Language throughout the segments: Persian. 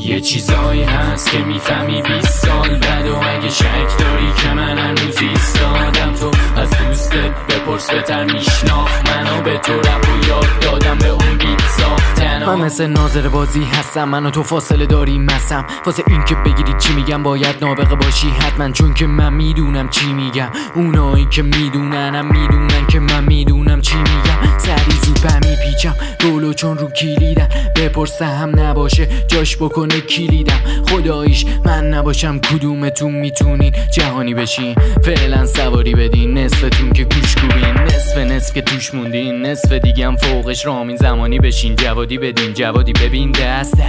یه چیزایی هست که میفهمی 20 سال بعد و اگه شک داری که من هنوز ایستادم تو از دوستت بپرس بهتر میشناخت منو به تو رپ و یاد دادم به اون بیت ساختن. من مثل ناظر بازی هستم، من و تو فاصله داریم مسم واسه این که بگیری چی میگم باید نابغه باشی حتما، چون که من میدونم چی میگم. اونایی که میدوننم میدونن که من میدونم چی میگم. سری زود به میپیچم رولو چون رو کلیدم، بپرسه هم نباشه جاش بکنه کلیدم. خداییش من نباشم کدومتون میتونین جهانی بشین، فعلا سواری بدین نصفتون که گوش کوبین، نصف که توش موندین، نصف دیگه هم فوقش رامین زمانی بشین، جوادی بدین جوادی ببین دست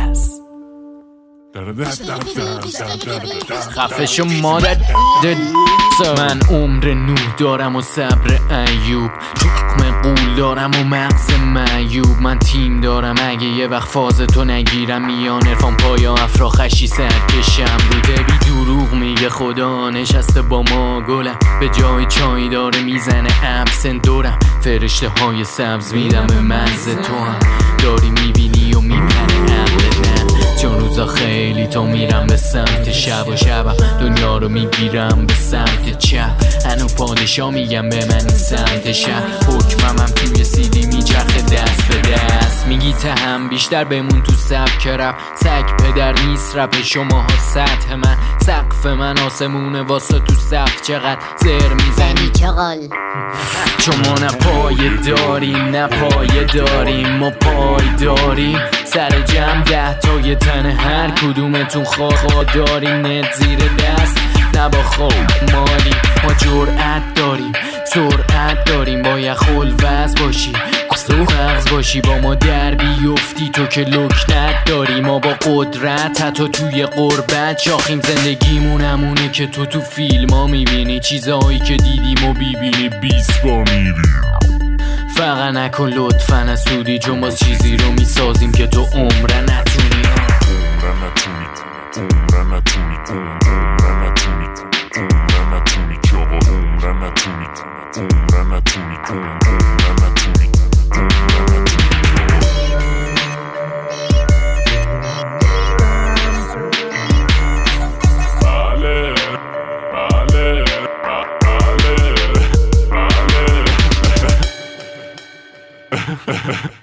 خفه شو مادر. من عمر نوح دارم و صبر ایوب، تخم قول دارم و مغز معیوب. من تیم دارم اگه یه وقت فاز تو نگیرم، میان عرفان پایا افرا خشی سرکشم. روده بی دروغ میگه خدا نشسته با ما گلم، به جای چای داره میزنه ابسن دورم. فرشته های سبز میدم به مرز تو هم، داری میبینی و میپره عقلت، چون روزا خیلی تو میرم به سمت شب و شبم دنیا رو میگیرم به سمت چپ. هنو پادشا میگم به من این سمت شب، حکمم هم توی سیدی میچرخه دست به دست. میگی تهم بیشتر بمون تو سبک رپ، سگ پدر نیست رپ شماها سطح من، سقف من آسمونه واسه تو صف چقدر زر میزنی چغال. چون ما نه پایه داریم نه پایه داریم، ما پای داریم سر جمع 10 تا یه تنه هر کدومتون خواه داریم. نت زیر دست نبا خوب مالی، ما جرأت داریم سرعت داریم، باید خلوز باشی مغز باشی با ما در بیفتی تو که لکنت داری. ما با قدرت حتی توی قربت شاخیم، زندگیمون همونه که تو فیلم ها میبینی، چیزهایی که دیدیم و بیبینی 20 بار میبینی. فقط نکن لطفا اسودی، چون باز چیزی رو میسازیم که تو عمره نتونی. Ha ha ha.